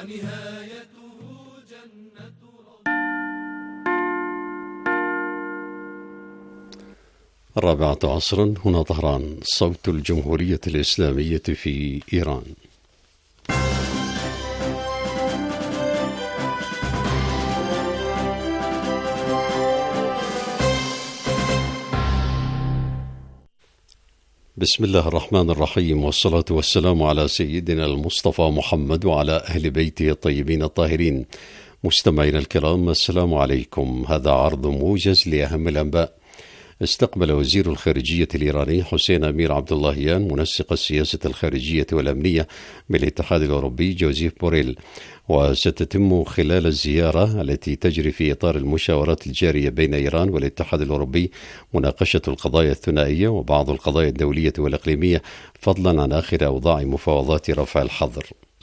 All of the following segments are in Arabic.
ونهايته جنة الرابعة عصرا، هنا طهران، صوت الجمهورية الإسلامية في إيران. بسم الله الرحمن الرحيم، والصلاة والسلام على سيدنا المصطفى محمد وعلى أهل بيته الطيبين الطاهرين. مستمعينا الكرام، السلام عليكم. هذا عرض موجز لأهم الأنباء. استقبل وزير الخارجية الإيراني حسين أمير عبد اللهيان منسق السياسة الخارجية والأمنية بالاتحاد الأوروبي جوزيف بوريل، وستتم خلال الزيارة التي تجري في إطار المشاورات الجارية بين إيران والاتحاد الأوروبي مناقشة القضايا الثنائية وبعض القضايا الدولية والإقليمية، فضلا عن آخر أوضاع مفاوضات رفع الحظر.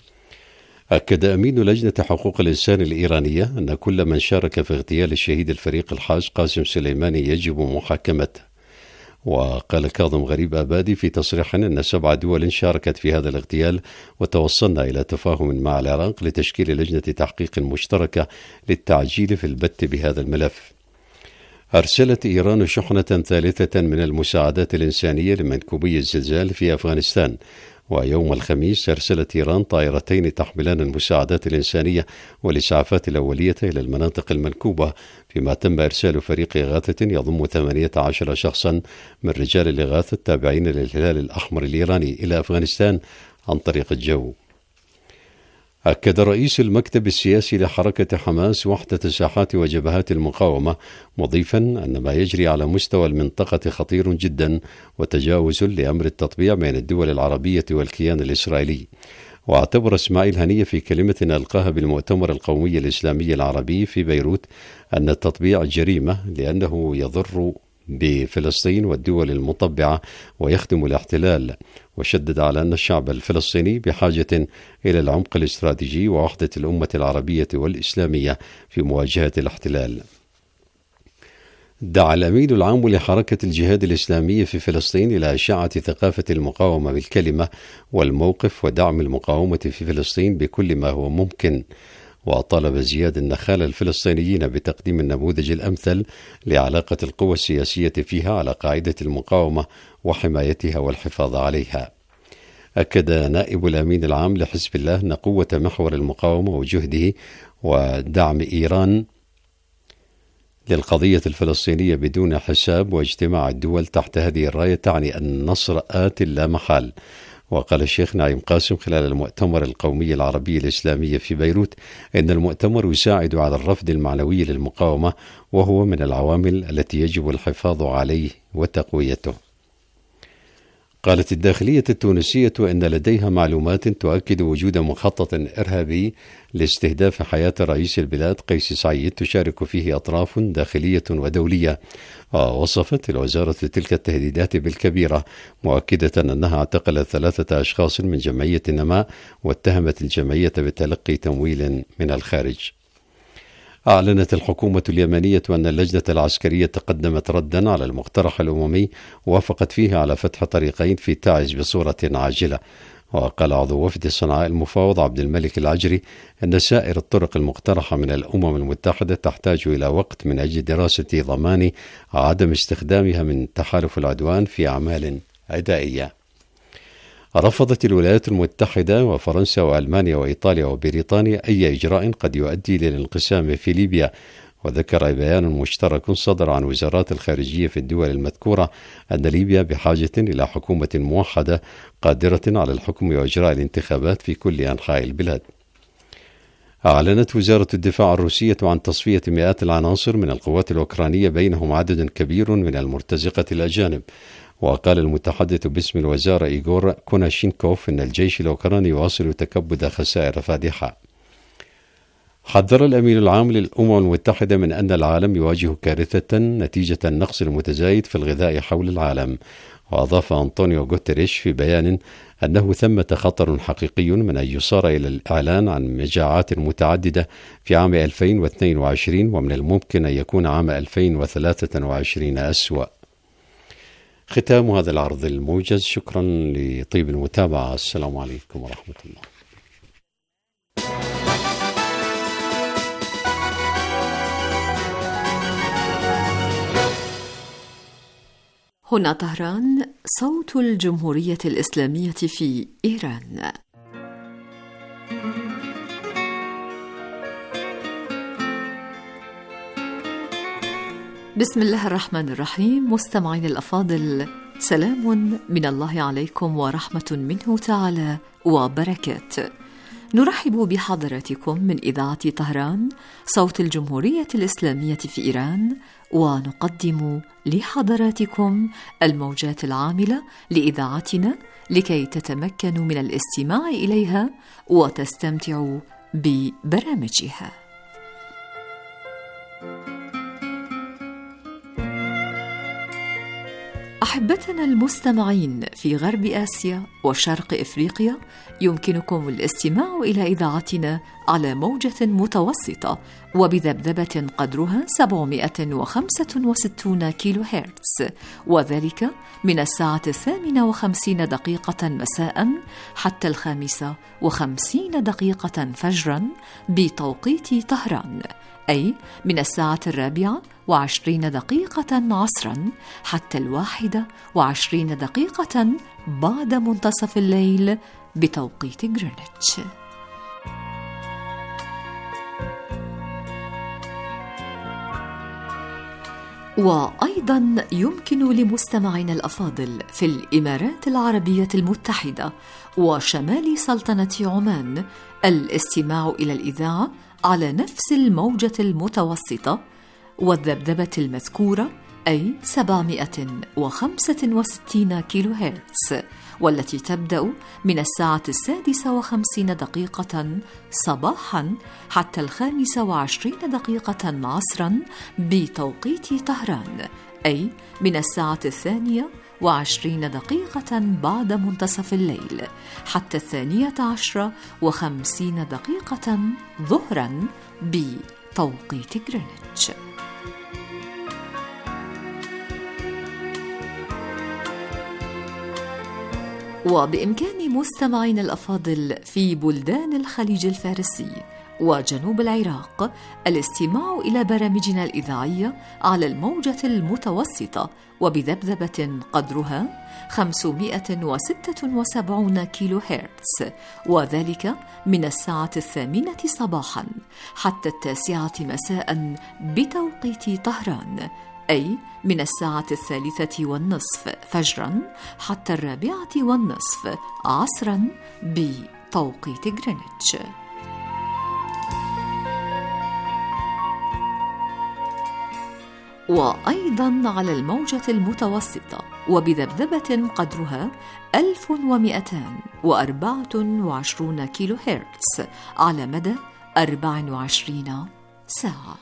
أكد أمين لجنة حقوق الإنسان الإيرانية أن كل من شارك في اغتيال الشهيد الفريق الحاج قاسم سليماني يجب محاكمته. وقال كاظم غريب آبادي في تصريح أن 7 دول شاركت في هذا الاغتيال، وتوصلنا إلى تفاهم مع العراق لتشكيل لجنة تحقيق مشتركة للتعجيل في البت بهذا الملف. أرسلت إيران شحنة ثالثة من المساعدات الإنسانية لمنكوبي الزلزال في أفغانستان، ويوم الخميس أرسلت إيران طائرتين تحملان المساعدات الإنسانية والإسعافات الأولية إلى المناطق المنكوبة، فيما تم إرسال فريق إغاثة يضم 18 شخصا من رجال الإغاثة التابعين للهلال الأحمر الإيراني إلى أفغانستان عن طريق الجو. أكد رئيس المكتب السياسي لحركة حماس وحدة ساحات وجبهات المقاومة، مضيفا أن ما يجري على مستوى المنطقة خطير جدا وتجاوز لأمر التطبيع بين الدول العربية والكيان الإسرائيلي. واعتبر إسماعيل هنية في كلمة ألقاها بالمؤتمر القومي الإسلامي العربي في بيروت أن التطبيع جريمة لأنه يضر بفلسطين والدول المطبعة ويخدم الاحتلال، وشدد على أن الشعب الفلسطيني بحاجة إلى العمق الاستراتيجي ووحدة الأمة العربية والإسلامية في مواجهة الاحتلال. دعا الأمين العام لحركة الجهاد الإسلامي في فلسطين إلى إشاعة ثقافة المقاومة بالكلمة والموقف ودعم المقاومة في فلسطين بكل ما هو ممكن، وطالب زياد النخال الفلسطينيين بتقديم النموذج الأمثل لعلاقة القوى السياسية فيها على قاعدة المقاومة وحمايتها والحفاظ عليها. أكد نائب الأمين العام لحزب الله أن قوة محور المقاومة وجهده ودعم إيران للقضية الفلسطينية بدون حساب واجتماع الدول تحت هذه الراية تعني أن النصر آت لا محال. وقال الشيخ نعيم قاسم خلال المؤتمر القومي العربي الإسلامي في بيروت إن المؤتمر يساعد على الرفض المعنوي للمقاومة، وهو من العوامل التي يجب الحفاظ عليه وتقويته. قالت الداخلية التونسية إن لديها معلومات تؤكد وجود مخطط إرهابي لاستهداف حياة رئيس البلاد قيس سعيد تشارك فيه أطراف داخلية ودولية. ووصفت الوزارة تلك التهديدات بالكبيرة، مؤكدة أنها اعتقلت 3 أشخاص من جمعية النماء واتهمت الجمعية بتلقي تمويل من الخارج. أعلنت الحكومة اليمنية أن اللجنة العسكرية قدمت ردا على المقترح الأممي وافقت فيه على فتح طريقين في تعز بصورة عاجلة. وقال عضو وفد صنعاء المفاوض عبد الملك العجري أن سائر الطرق المقترحة من الأمم المتحدة تحتاج إلى وقت من أجل دراسة ضمان عدم استخدامها من تحالف العدوان في أعمال عدائية. رفضت الولايات المتحدة وفرنسا وألمانيا وإيطاليا وبريطانيا أي إجراء قد يؤدي للانقسام في ليبيا. وذكر بيان مشترك صدر عن وزارات الخارجية في الدول المذكورة أن ليبيا بحاجة إلى حكومة موحدة قادرة على الحكم وإجراء الانتخابات في كل أنحاء البلاد. أعلنت وزارة الدفاع الروسية عن تصفية مئات العناصر من القوات الأوكرانية بينهم عدد كبير من المرتزقة الأجانب. وقال المتحدث باسم الوزارة إيغور كوناشينكوف أن الجيش الأوكراني يواصل تكبد خسائر فادحة. حذر الأمين العام للأمم المتحدة من أن العالم يواجه كارثة نتيجة النقص المتزايد في الغذاء حول العالم. وأضاف أنطونيو غوتيريش في بيان أنه ثمة خطر حقيقي من أن يصار إلى الإعلان عن مجاعات متعددة في عام 2022، ومن الممكن أن يكون عام 2023 أسوأ. ختام هذا العرض الموجز. شكرا لطيب المتابعة. السلام عليكم ورحمة الله. هنا طهران، صوت الجمهورية الإسلامية في إيران. بسم الله الرحمن الرحيم. مستمعين الأفاضل، سلام من الله عليكم ورحمة منه تعالى وبركاته. نرحب بحضراتكم من إذاعة طهران، صوت الجمهورية الإسلامية في إيران، ونقدم لحضراتكم الموجات العاملة لإذاعتنا لكي تتمكنوا من الاستماع إليها وتستمتعوا ببرامجها. أحبتنا المستمعين في غرب آسيا وشرق إفريقيا، يمكنكم الاستماع إلى إذاعتنا على موجة متوسطة وبذبذبة قدرها 765 كيلو هرتز، وذلك من الساعة 58 مساء حتى 55 فجرا بتوقيت طهران، أي من الساعة 24 عصرا حتى 21 بعد منتصف الليل بتوقيت غرينتش. وأيضا يمكن لمستمعينا الأفاضل في الإمارات العربية المتحدة وشمال سلطنة عمان الاستماع إلى الإذاعة على نفس الموجة المتوسطة والذبذبة المذكورة، أي 765 كيلو هرتز، والتي تبدأ من الساعة 56 صباحا حتى 25 عصرا بتوقيت طهران، أي من الساعة 22 بعد منتصف الليل حتى 12:50 ظهرا بتوقيت غرينتش. وبإمكان مستمعين الأفاضل في بلدان الخليج الفارسي وجنوب العراق الاستماع إلى برامجنا الإذاعية على الموجة المتوسطة وبذبذبة قدرها 576 كيلو هرتز، وذلك من الساعة 8 صباحا حتى 9 مساء بتوقيت طهران، أي من الساعة 3:30 فجرا حتى 4:30 عصرا بتوقيت غرينتش. وأيضا على الموجة المتوسطة وبذبذبة قدرها 1224 كيلو هرتز على مدى 24 ساعة.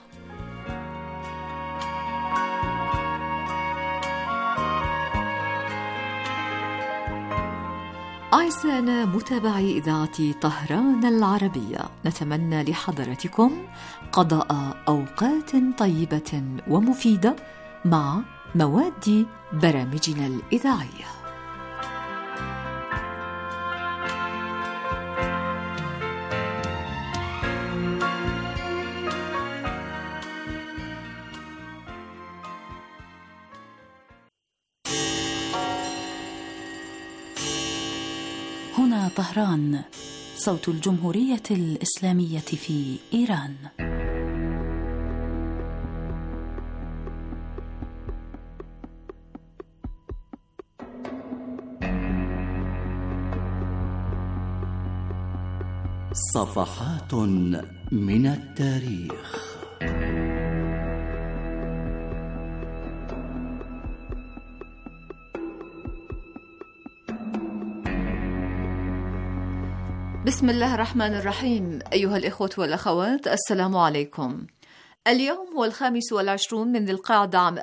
أعزائنا متابعي إذاعة طهران العربية، نتمنى لحضراتكم قضاء أوقات طيبة ومفيدة مع مواد برامجنا الإذاعية. هنا طهران، صوت الجمهورية الإسلامية في إيران. صفحات من التاريخ. بسم الله الرحمن الرحيم. أيها الإخوة والأخوات، السلام عليكم. اليوم هو 25 من ذي القعدة عام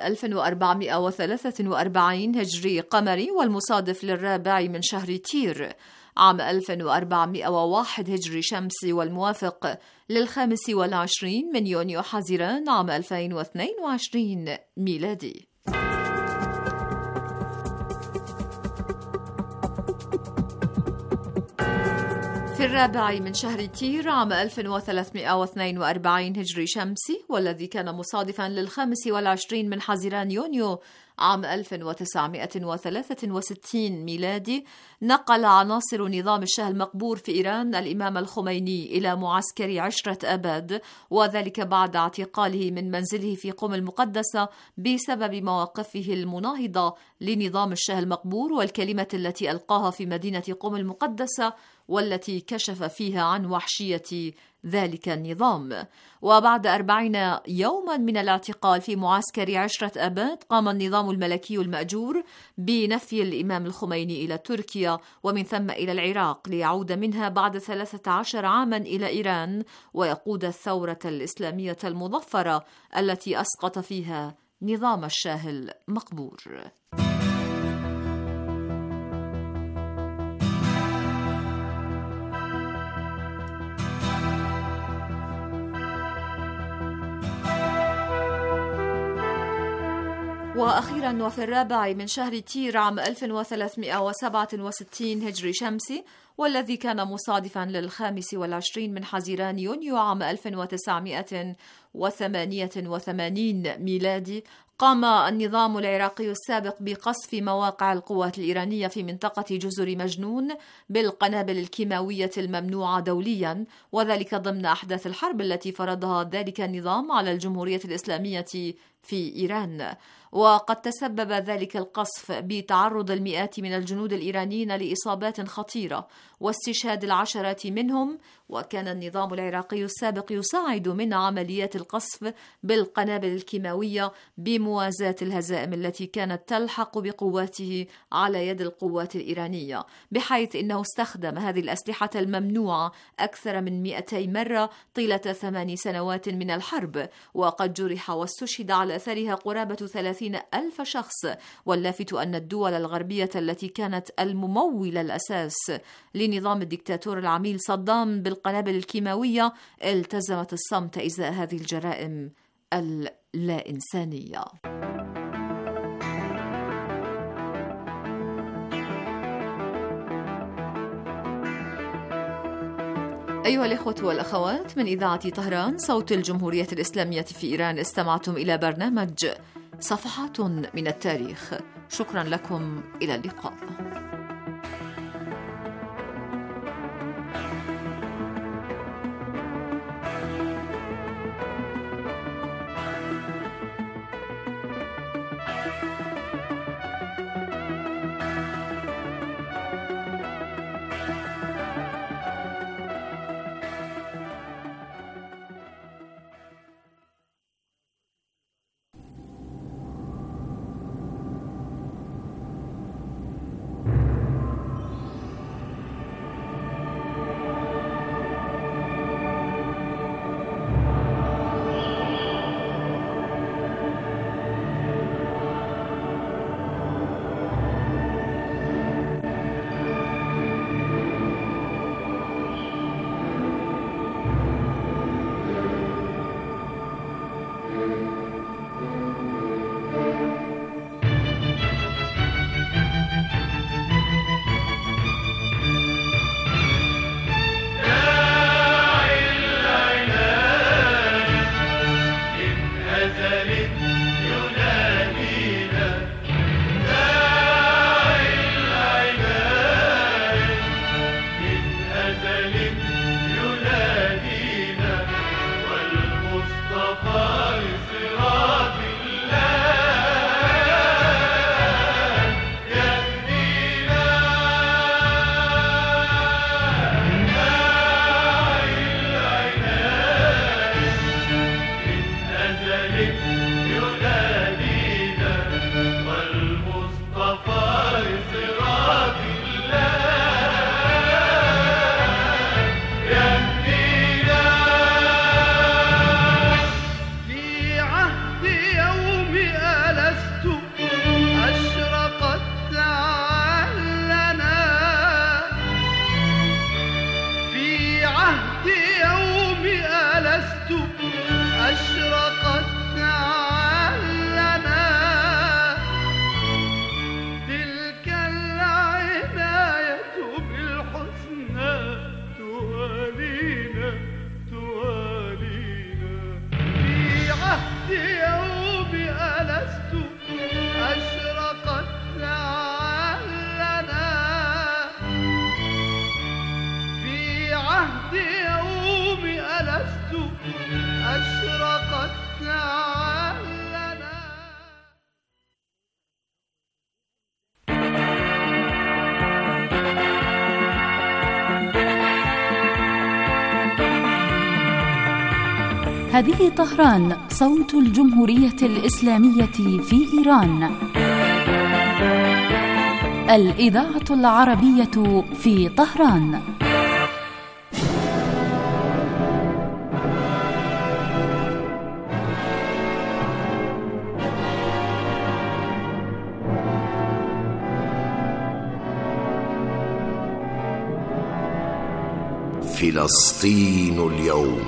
1443 هجري قمري، والمصادف للرابع من شهر تير عام 1401 هجري شمسي، والموافق لل25 من يونيو حزيران عام 2022 ميلادي. في الرابع من شهر تير عام 1342 هجري شمسي، والذي كان مصادفا لل25 من حزيران يونيو عام 1963 ميلادي نقل عناصر نظام الشاه المقبور في إيران الإمام الخميني إلى معسكر عشرة أباد، وذلك بعد اعتقاله من منزله في قم المقدسة بسبب مواقفه المناهضة لنظام الشاه المقبور والكلمة التي ألقاها في مدينة قم المقدسة والتي كشف فيها عن وحشية ذلك النظام. وبعد 40 يوما من الاعتقال في معسكر عشرة أباد قام النظام الملكي المأجور بنفي الإمام الخميني إلى تركيا ومن ثم إلى العراق ليعود منها بعد 13 عاما إلى إيران ويقود الثورة الإسلامية المظفرة التي أسقط فيها نظام الشاه المقبور. وأخيرا وفي 4 من شهر تير عام 1367 هجري شمسي، والذي كان مصادفا 25 من حزيران يونيو عام 1988 ميلادي، قام النظام العراقي السابق بقصف مواقع القوات الإيرانية في منطقة جزر مجنون بالقنابل الكيماوية الممنوعة دوليا، وذلك ضمن أحداث الحرب التي فرضها ذلك النظام على الجمهورية الإسلامية في إيران. وقد تسبب ذلك القصف بتعرض المئات من الجنود الإيرانيين لإصابات خطيرة واستشهاد العشرات منهم، وكان النظام العراقي السابق يساعد من عمليات القصف بالقنابل الكيماوية بموازاة الهزائم التي كانت تلحق بقواته على يد القوات الإيرانية، بحيث إنه استخدم هذه الأسلحة الممنوعة أكثر من 200 مرة طيلة 8 سنوات من الحرب، وقد جرح واستشهد على أثرها قرابة 30,000 شخص. واللافت أن الدول الغربية التي كانت الممولة الأساس لنظام الدكتاتور العميل صدام بالقنابل الكيماوية التزمت الصمت إزاء هذه الجرائم اللا إنسانية. أيها الإخوة والأخوات، من إذاعة طهران صوت الجمهورية الإسلامية في إيران استمعتم إلى برنامج صفحات من التاريخ. شكرا لكم، إلى اللقاء. يوم ألست بعد يوم ألست أشرقت لنا. هذه طهران، صوت الجمهورية الإسلامية في إيران. الإذاعة العربية في طهران. فلسطين اليوم.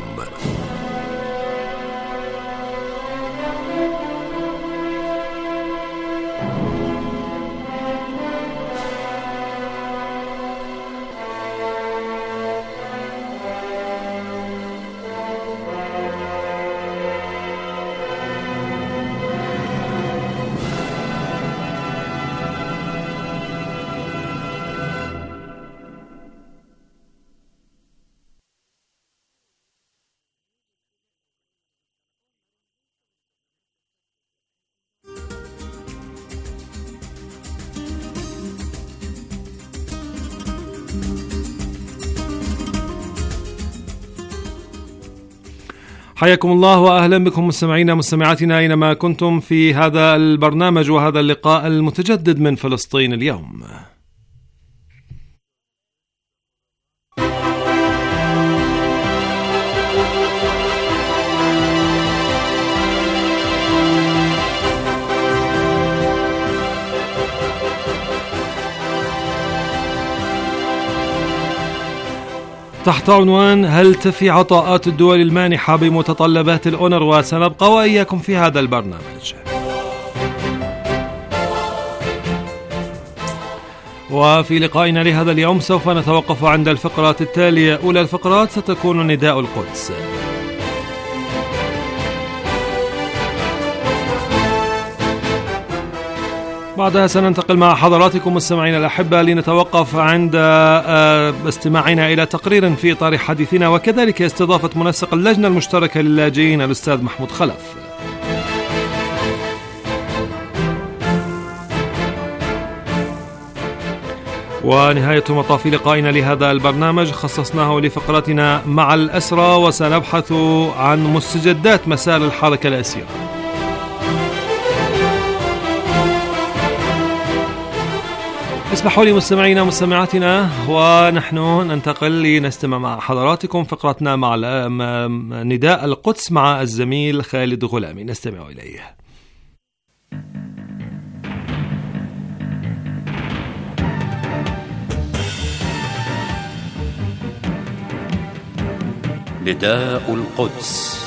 حياكم الله وأهلا بكم مستمعينا مستمعاتنا أينما كنتم في هذا البرنامج وهذا اللقاء المتجدد من فلسطين اليوم. تحت عنوان هل تفي عطاءات الدول المانحة بمتطلبات الأونروا؟ سنبقى وإياكم في هذا البرنامج. وفي لقائنا لهذا اليوم سوف نتوقف عند الفقرات التالية. أولى الفقرات ستكون نداء القدس، بعدها سننتقل مع حضراتكم مستمعينا الأحبة لنتوقف عند استماعنا إلى تقرير في إطار حديثنا، وكذلك استضافة منسق اللجنة المشتركة للاجئين الأستاذ محمود خلف. ونهاية مطاف لقائنا لهذا البرنامج خصصناه لفقرتنا مع الأسرى، وسنبحث عن مستجدات مسار الحركة الأسيرة. اسمحوا لي مستمعينا مستمعاتنا ونحن ننتقل لنستمع مع حضراتكم فقرتنا مع نداء القدس مع الزميل خالد غلامي، نستمع إليه. نداء القدس.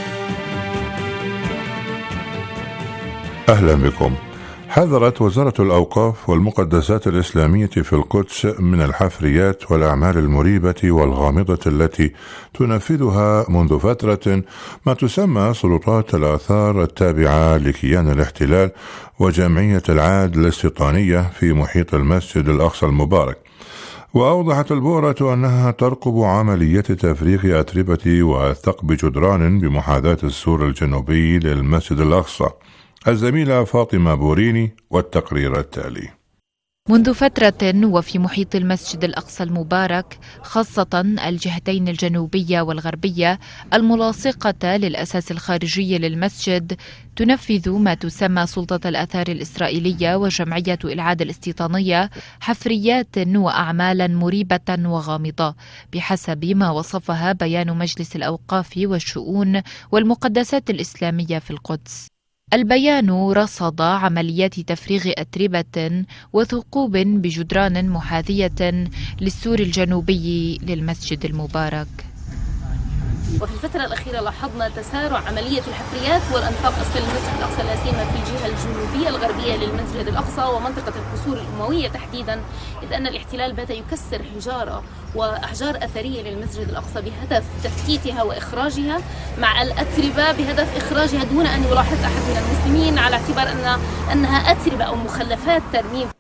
أهلا بكم. حذرت وزارة الأوقاف والمقدسات الإسلامية في القدس من الحفريات والأعمال المريبة والغامضة التي تنفذها منذ فترة ما تسمى سلطات الآثار التابعة لكيان الاحتلال وجمعية العاد الاستيطانية في محيط المسجد الأقصى المبارك. وأوضحت البؤرة أنها ترقب عملية تفريغ أتربة وثقب جدران بمحاذاة السور الجنوبي للمسجد الأقصى. الزميلة فاطمة بوريني والتقرير التالي. منذ فترة وفي محيط المسجد الأقصى المبارك، خاصة الجهتين الجنوبية والغربية الملاصقة للأساس الخارجي للمسجد، تنفذ ما تسمى سلطة الآثار الإسرائيلية وجمعية العاد الاستيطانية حفريات وأعمالا مريبة وغامضة بحسب ما وصفها بيان مجلس الأوقاف والشؤون والمقدسات الإسلامية في القدس. البيان رصد عمليات تفريغ أتربة وثقوب بجدران محاذية للسور الجنوبي للمسجد المبارك. وفي الفترة الأخيرة لاحظنا تسارع عملية الحفريات والأنفاق أسفل المسجد الأقصى، لا سيما في الجهة الجنوبية الغربية للمسجد الأقصى ومنطقة القصور الأموية تحديدا، إذ أن الاحتلال بات يكسر حجارة وأحجار أثرية للمسجد الأقصى بهدف تفتيتها وإخراجها مع الأتربة بهدف إخراجها دون أن يلاحظ أحد من المسلمين، على اعتبار أنها أتربة أو مخلفات ترميم.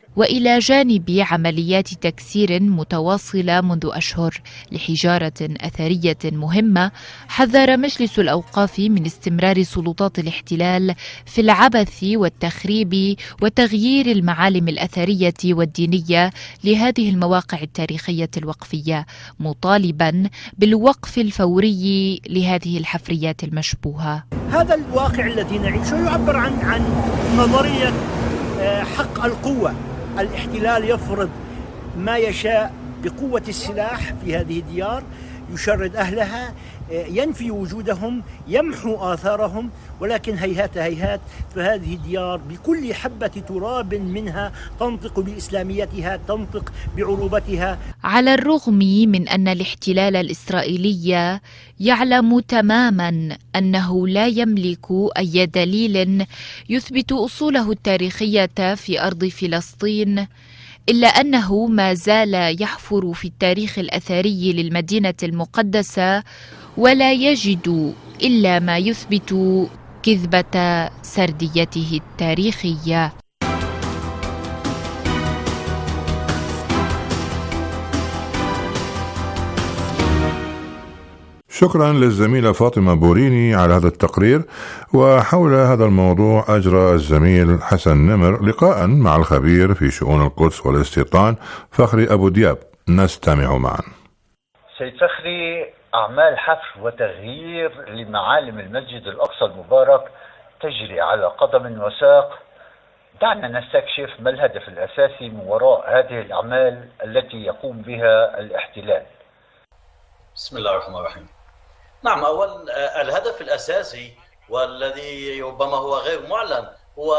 وإلى جانب عمليات تكسير متواصلة منذ أشهر لحجارة أثرية مهمة، حذر مجلس الأوقاف من استمرار سلطات الاحتلال في العبث والتخريب وتغيير المعالم الأثرية والدينية لهذه المواقع التاريخية الوقفية، مطالبا بالوقف الفوري لهذه الحفريات المشبوهة. هذا الواقع الذي نعيشه يعبر عن نظرية حق القوة. الاحتلال يفرض ما يشاء بقوة السلاح في هذه الديار، يشرد أهلها، ينفي وجودهم، يمحو آثارهم، ولكن هيهات هيهات، فهذه الديار بكل حبة تراب منها تنطق بإسلاميتها، تنطق بعروبتها. على الرغم من أن الاحتلال الإسرائيلي يعلم تماما أنه لا يملك أي دليل يثبت أصوله التاريخية في أرض فلسطين، إلا أنه ما زال يحفر في التاريخ الأثري للمدينة المقدسة ولا يجد إلا ما يثبت كذبة سرديته التاريخية. شكرا للزميلة فاطمة بوريني على هذا التقرير. وحول هذا الموضوع أجرى الزميل حسن نمر لقاء مع الخبير في شؤون القدس والاستيطان فخري أبو دياب، نستمع معا. سيد فخري، أعمال حفر وتغيير لمعالم المسجد الأقصى المبارك تجري على قدم وساق. دعنا نستكشف ما الهدف الأساسي من وراء هذه الأعمال التي يقوم بها الاحتلال. بسم الله الرحمن الرحيم. نعم، أول الهدف الأساسي والذي ربما هو غير معلن هو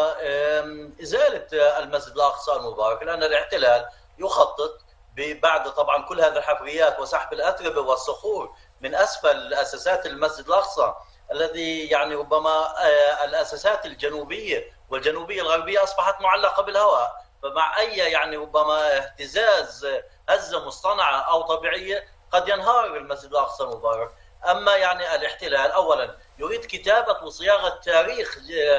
إزالة المسجد الأقصى المبارك، لأن الاحتلال يخطط بعد طبعا كل هذه الحفريات وسحب الأتربة والصخور من أسفل أساسات المسجد الأقصى، الذي يعني ربما الأساسات الجنوبية والجنوبية الغربية أصبحت معلقة بالهواء، فمع أي يعني ربما اهتزاز هزة مصطنعة أو طبيعية قد ينهار المسجد الأقصى المبارك. أما يعني الاحتلال أولا يريد كتابة وصياغة تاريخ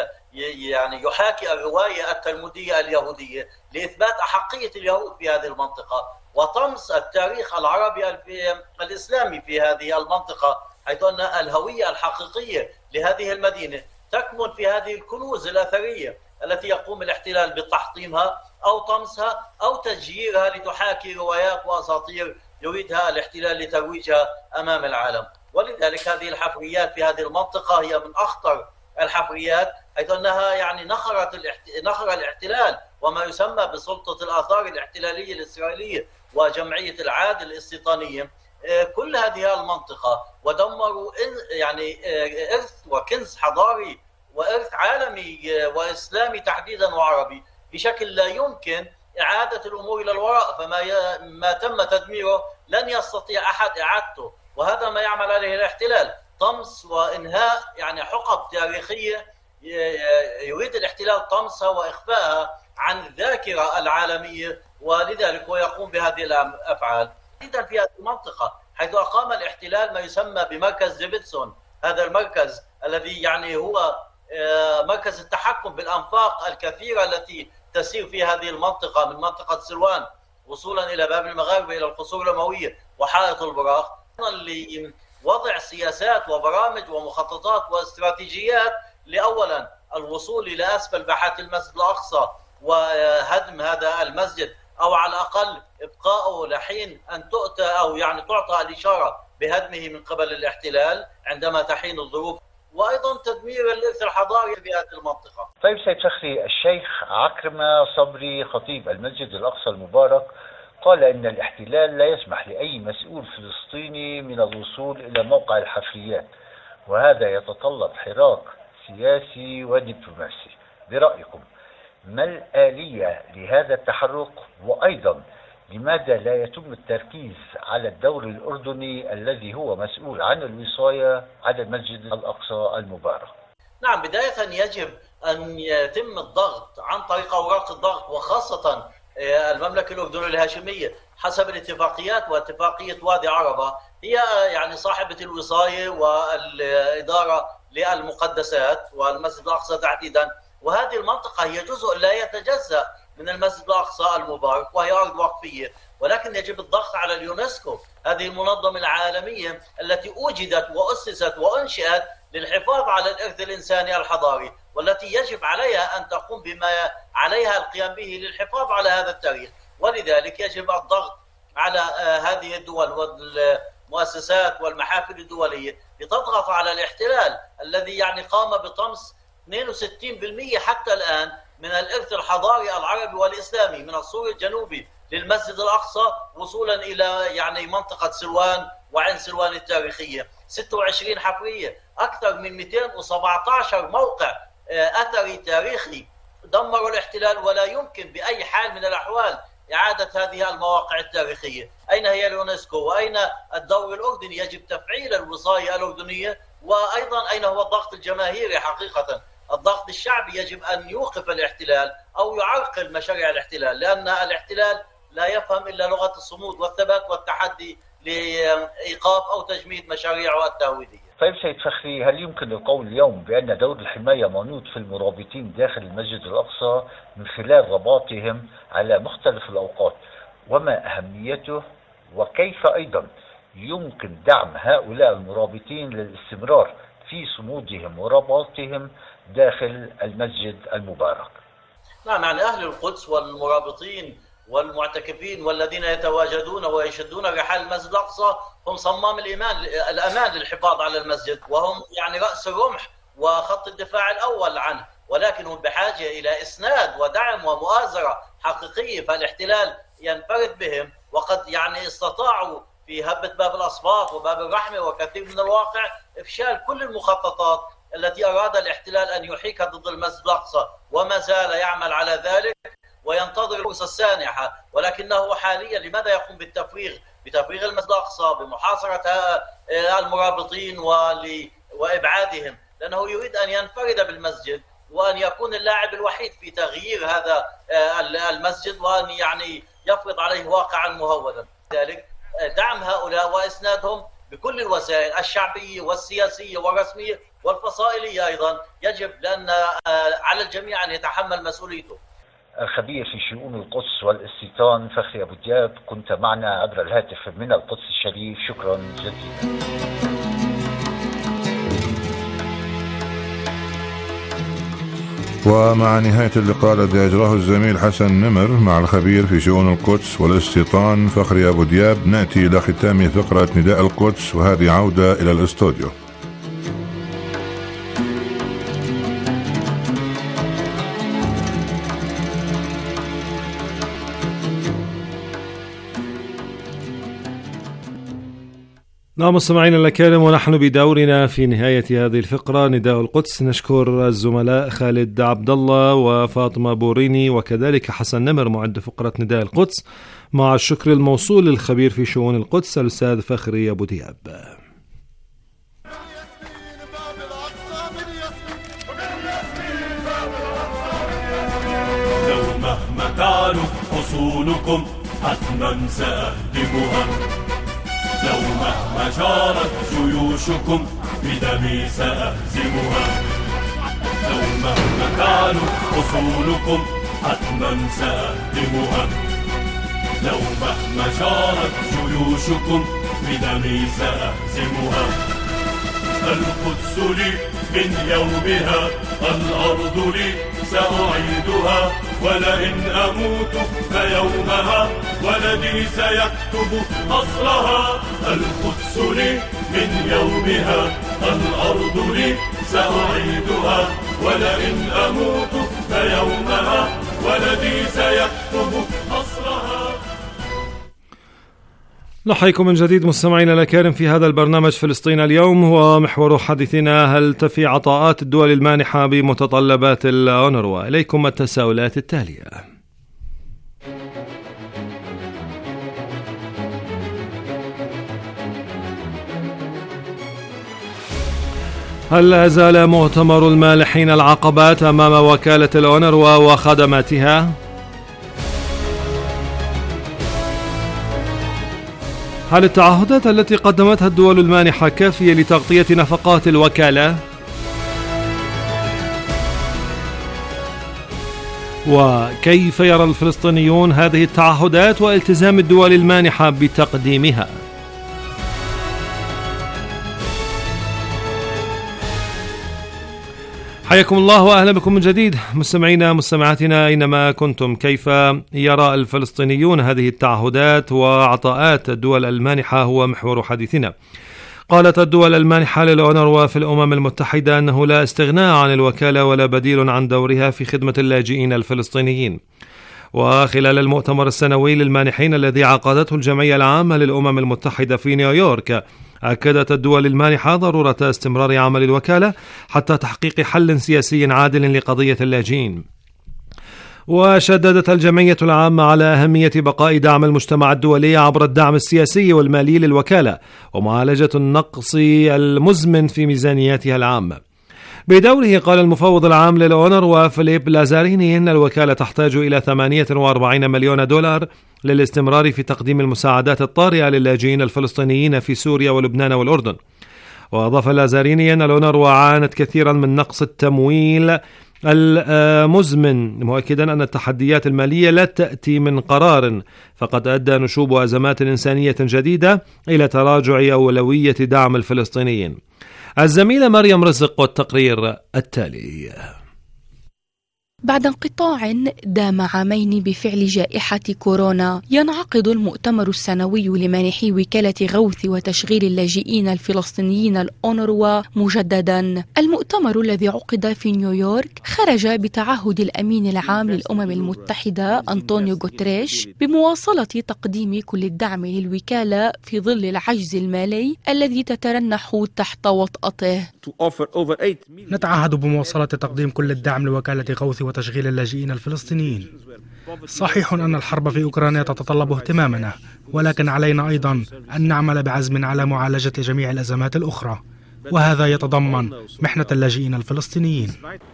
يعني يحاكي الرواية التلمودية اليهودية لإثبات أحقية اليهود في هذه المنطقة، وطمس التاريخ العربي الإسلامي في هذه المنطقة، حيث أن الهوية الحقيقية لهذه المدينة تكمن في هذه الكنوز الأثرية التي يقوم الاحتلال بتحطيمها أو طمسها أو تجييرها لتحاكي روايات وأساطير يريدها الاحتلال لترويجها أمام العالم. ولذلك هذه الحفريات في هذه المنطقة هي من أخطر الحفريات، حيث أنها يعني نخر الاحتلال وما يسمى بسلطة الآثار الاحتلالية الإسرائيلية وجمعية العاد الاستيطانية كل هذه المنطقة، ودمروا يعني إرث وكنز حضاري وإرث عالمي وإسلامي تحديدا وعربي بشكل لا يمكن إعادة الأمور إلى الوراء، فما تم تدميره لن يستطيع أحد إعادته، وهذا ما يعمل عليه الاحتلال، طمس وإنهاء يعني حقب تاريخية يريد الاحتلال طمسها وإخفائها عن الذاكرة العالمية، ولذلك هو يقوم بهذه الأفعال. أيضا في هذه المنطقة حيث أقام الاحتلال ما يسمى بمركز ديفيدسون، هذا المركز الذي يعني هو مركز التحكم بالأنفاق الكثيرة التي تسير في هذه المنطقة، من منطقة سلوان وصولا إلى باب المغاربة إلى القصور الأموية وحائط البراق، لوضع سياسات وبرامج ومخططات واستراتيجيات لأولا الوصول إلى أسفل باحات المسجد الأقصى وهدم هذا المسجد، أو على الأقل إبقاؤه لحين أن تؤتى أو يعني تعطى الإشارة بهدمه من قبل الاحتلال عندما تحين الظروف، وأيضا تدمير الإرث الحضاري في هذه المنطقة. طيب سيد فخري، الشيخ عكرمة صبري خطيب المسجد الأقصى المبارك قال إن الاحتلال لا يسمح لأي مسؤول فلسطيني من الوصول إلى موقع الحفريات، وهذا يتطلب حراك سياسي ودبلوماسي. برأيكم ما الآلية لهذا التحرك؟ وأيضا لماذا لا يتم التركيز على الدور الأردني الذي هو مسؤول عن الوصاية على المسجد الأقصى المبارك؟ نعم، بداية يجب أن يتم الضغط عن طريق أوراق الضغط، وخاصة المملكة الأردنية الهاشمية حسب الاتفاقيات واتفاقية وادي عربة هي يعني صاحبة الوصاية والإدارة للمقدسات والمسجد الأقصى تحديدا، وهذه المنطقة هي جزء لا يتجزأ من المسجد الأقصى المبارك، وهي أرض وقفية، ولكن يجب الضغط على اليونسكو، هذه المنظمة العالمية التي وجدت وأسست وأنشئت للحفاظ على الإرث الإنساني الحضاري، والتي يجب عليها أن تقوم بما عليها القيام به للحفاظ على هذا التاريخ. ولذلك يجب الضغط على هذه الدول والمؤسسات والمحافل الدولية لتضغط على الاحتلال الذي يعني قام بطمس 62% حتى الآن من الإرث الحضاري العربي والإسلامي من السور الجنوبي للمسجد الأقصى وصولا إلى يعني منطقة سلوان وعين سلوان التاريخية. 26 حفرية، أكثر من 217 موقع أثري تاريخي دمر الاحتلال، ولا يمكن بأي حال من الأحوال إعادة هذه المواقع التاريخية. أين هي اليونسكو؟ وأين الدور الأردني؟ يجب تفعيل الوصاية الأردنية. وأيضا أين هو الضغط الجماهيري؟ حقيقة الضغط الشعبي يجب أن يوقف الاحتلال أو يعرقل مشاريع الاحتلال، لأن الاحتلال لا يفهم إلا لغة الصمود والثبات والتحدي لإيقاف أو تجميد مشاريعه التهويدية. طيب سيد فخري، هل يمكن القول اليوم بأن دور الحماية منوط في المرابطين داخل المسجد الأقصى من خلال رباطهم على مختلف الأوقات، وما أهميته، وكيف أيضا يمكن دعم هؤلاء المرابطين للاستمرار في صمودهم ورباطهم داخل المسجد المبارك؟ نعم، يعني أهل القدس والمرابطين والمعتكفين والذين يتواجدون ويشدون رحال المسجد الأقصى هم صمام الأمان للحفاظ على المسجد، وهم يعني رأس الرمح وخط الدفاع الأول عنه، ولكن هم بحاجة إلى إسناد ودعم ومؤازرة حقيقية. فالاحتلال ينفرد بهم، وقد يعني استطاعوا في هبة باب الأصباط وباب الرحمة وكثير من الواقع إفشال كل المخططات التي أراد الاحتلال أن يحيكها ضد المسجد الأقصى، وما زال يعمل على ذلك وينتظر الفرصة السانحة. ولكنه حاليا لماذا يقوم بتفريغ المسجد الأقصى، بمحاصرة المرابطين وإبعادهم؟ لأنه يريد أن ينفرد بالمسجد وأن يكون اللاعب الوحيد في تغيير هذا المسجد، وأن يعني يفرض عليه واقعا مهودا. لذلك دعم هؤلاء وإسنادهم بكل الوسائل الشعبية والسياسية والرسمية والفصائلية أيضا يجب، لأن على الجميع أن يتحمل مسؤوليته. الخبير في شؤون القدس والاستيطان فخري أبو دياب، كنت معنا عبر الهاتف من القدس الشريف، شكرا جزيلا. ومع نهاية اللقاء الذي أجراه الزميل حسن نمر مع الخبير في شؤون القدس والاستيطان فخري أبو دياب، نأتي إلى ختام فقرة نداء القدس، وهذه عودة إلى الاستوديو. نعم مستمعينا الكرام، ونحن بدورنا في نهاية هذه الفقرة نداء القدس. نشكر الزملاء خالد عبد الله وفاطمة بوريني وكذلك حسن نمر معد فقرة نداء القدس، مع الشكر الموصول للخبير في شؤون القدس الأستاذ فخري أبو دياب. لو مهما كانوا حصونكم حتما سأهدمها، لو مهما جارت جيوشكم بدمي سأهزمها، لو مهما كانوا حصونكم حتما سأهدمها، لو مهما جارت جيوشكم بدمي سأهزمها. القدس لي من يومها، الأرض لي سأعيدها، ولئن أموت فيومها ولدي سيكتب أصلها. القدس لي من يومها، الأرض لي سأعيدها، ولئن أموت فيومها ولدي سيكتب أصلها. نحييكم من جديد مستمعينا الأكارم في هذا البرنامج فلسطين اليوم، ومحور حديثنا: هل تفي عطاءات الدول المانحة بمتطلبات الأونروا؟ إليكم التساؤلات التالية: هل لا زال مؤتمر المالحين العقبات أمام وكالة الأونروا وخدماتها؟ هل التعهدات التي قدمتها الدول المانحة كافية لتغطية نفقات الوكالة؟ وكيف يرى الفلسطينيون هذه التعهدات والتزام الدول المانحة بتقديمها؟ حياكم الله وأهلا بكم من جديد مستمعينا مستمعاتنا أينما كنتم. كيف يرى الفلسطينيون هذه التعهدات وعطاءات الدول المانحة هو محور حديثنا. قالت الدول المانحة للأونروا في الأمم المتحدة أنه لا استغناء عن الوكالة ولا بديل عن دورها في خدمة اللاجئين الفلسطينيين. وخلال المؤتمر السنوي للمانحين الذي عقدته الجمعية العامة للأمم المتحدة في نيويورك، أكدت الدول المانحة ضرورة استمرار عمل الوكالة حتى تحقيق حل سياسي عادل لقضية اللاجئين. وشددت الجمعية العامة على أهمية بقاء دعم المجتمع الدولي عبر الدعم السياسي والمالي للوكالة ومعالجة النقص المزمن في ميزانياتها العامة. بدوره قال المفوض العام للأونروا فيليب لازاريني إن الوكالة تحتاج إلى 48 مليون دولار للاستمرار في تقديم المساعدات الطارئة للاجئين الفلسطينيين في سوريا ولبنان والأردن. وأضاف لازاريني أن الأونروا عانت كثيرا من نقص التمويل المزمن، مؤكدا أن التحديات المالية لا تأتي من قرار، فقد أدى نشوب أزمات إنسانية جديدة إلى تراجع أولوية دعم الفلسطينيين. الزميلة مريم رزق والتقرير التالي. بعد انقطاع دام عامين بفعل جائحة كورونا، ينعقد المؤتمر السنوي لمانحي وكالة غوث وتشغيل اللاجئين الفلسطينيين الأونروا مجددا. المؤتمر الذي عقد في نيويورك خرج بتعهد الأمين العام للأمم المتحدة أنطونيو غوتريش بمواصلة تقديم كل الدعم للوكالة في ظل العجز المالي الذي تترنح تحت وطأته. نتعهد بمواصلة تقديم كل الدعم لوكالة غوث وتشغيل اللاجئين الفلسطينيين. صحيح أن الحرب في أوكرانيا تتطلب اهتمامنا، ولكن علينا أيضا أن نعمل بعزم على معالجة جميع الأزمات الأخرى، وهذا يتضمن محنة اللاجئين الفلسطينيين.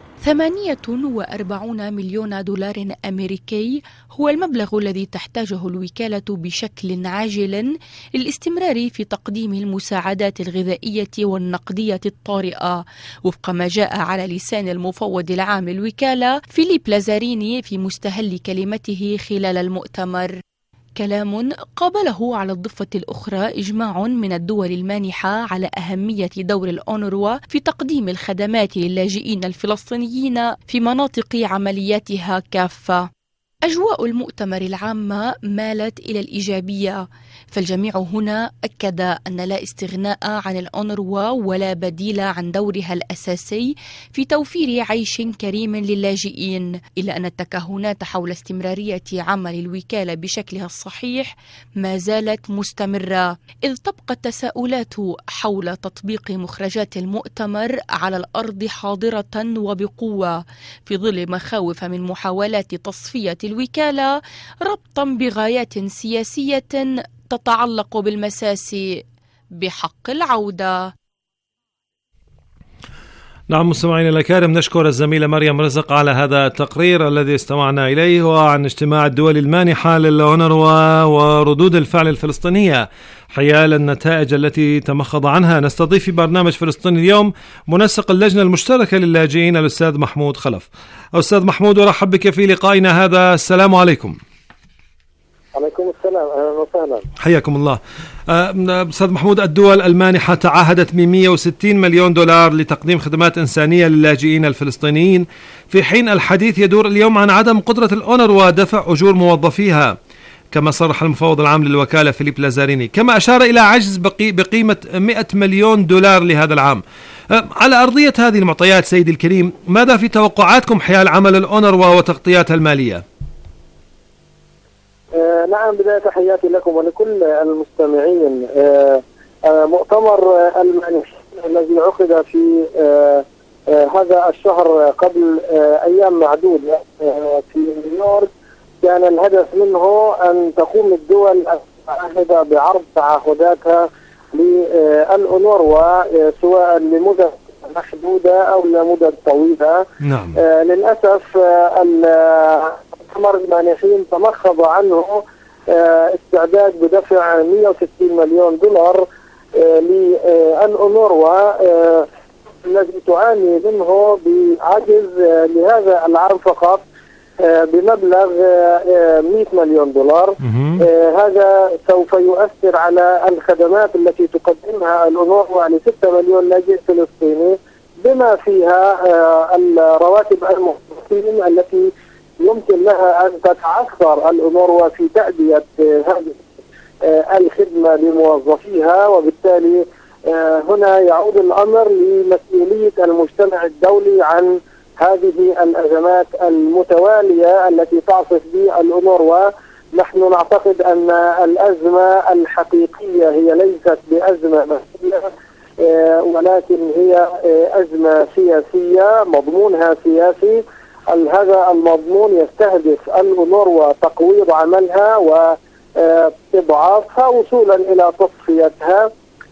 48 مليون دولار أمريكي هو المبلغ الذي تحتاجه الوكالة بشكل عاجل للاستمرار في تقديم المساعدات الغذائية والنقدية الطارئة، وفق ما جاء على لسان المفوض العام للوكالة فيليب لازاريني في مستهل كلمته خلال المؤتمر. كلام قابله على الضفة الأخرى إجماع من الدول المانحة على أهمية دور الأونروا في تقديم الخدمات للاجئين الفلسطينيين في مناطق عملياتها كافة. أجواء المؤتمر العامة مالت إلى الإيجابية، فالجميع هنا أكد أن لا استغناء عن الأونروا ولا بديل عن دورها الأساسي في توفير عيش كريم للاجئين، إلا أن التكهنات حول استمرارية عمل الوكالة بشكلها الصحيح ما زالت مستمرة، إذ تبقى التساؤلات حول تطبيق مخرجات المؤتمر على الأرض حاضرة وبقوة في ظل مخاوف من محاولات تصفية الوكالة ربطا بغايات سياسية تتعلق بالمساس بحق العودة. نعم مستمعينا الكرام، نشكر الزميلة مريم رزق على هذا التقرير الذي استمعنا إليه، وعن اجتماع الدول المانحة للأونروا وردود الفعل الفلسطينية حيال النتائج التي تمخض عنها. نستضيف في برنامج فلسطين اليوم منسق اللجنة المشتركة للاجئين الأستاذ محمود خلف. أستاذ محمود، أرحب بك في لقائنا هذا. السلام عليكم. عليكم السلام، أهلا وسهلا. حياكم الله. أستاذ محمود، الدول المانحة تعهدت ب 160 مليون دولار لتقديم خدمات إنسانية للاجئين الفلسطينيين، في حين الحديث يدور اليوم عن عدم قدرة الأونروا دفع أجور موظفيها، كما صرح المفوض العام للوكالة فيليب لازاريني، كما أشار إلى عجز بقيمة 100 مليون دولار لهذا العام. على أرضية هذه المعطيات سيدي الكريم، ماذا في توقعاتكم حيال عمل الأونروا وتغطياتها المالية؟ نعم، بداية تحياتي لكم ولكل المستمعين. مؤتمر المانحين الذي عقد في هذا الشهر قبل أيام معدودة في نيويورك، كان الهدف منه أن تقوم الدول المتعهدة بعرض تعهداتها للأونروا سواء لمدة محدودة أو لمدة طويلة. نعم. للأسف مؤتمر المانحين تمخض عنه استعداد بدفع 160 مليون دولار للأونروا الذي تعاني منه بعجز لهذا العام فقط بمبلغ 100 مليون دولار. هذا سوف يؤثر على الخدمات التي تقدمها الأونروا ل 6 مليون لاجئ فلسطيني، بما فيها الرواتب الموظفين التي يمكن لها أن تتعثر الأونروا في تأدية هذه الخدمة لموظفيها، وبالتالي هنا يعود الأمر لمسؤولية المجتمع الدولي عن هذه الأزمات المتوالية التي تعصف بالأونروا. نحن نعتقد أن الأزمة الحقيقية هي ليست بأزمة مالية، ولكن هي أزمة سياسية مضمونها سياسي. هذا المضمون يستهدف الأونروا تقويض عملها وإضعافها وصولا إلى تصفيتها